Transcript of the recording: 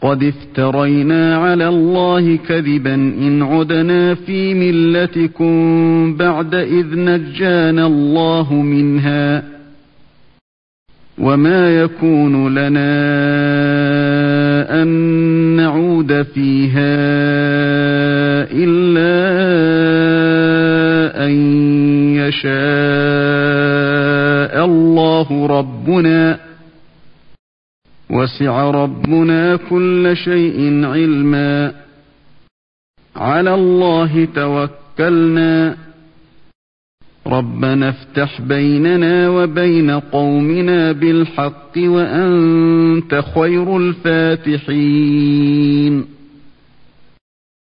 قد افترينا على الله كذبا إن عدنا في ملتكم بعد إذ نجانا الله منها وما يكون لنا أن نعود فيها إلا أن يشاء الله ربنا وسع ربنا كل شيء علما على الله توكلنا ربنا افتح بيننا وبين قومنا بالحق وأنت خير الفاتحين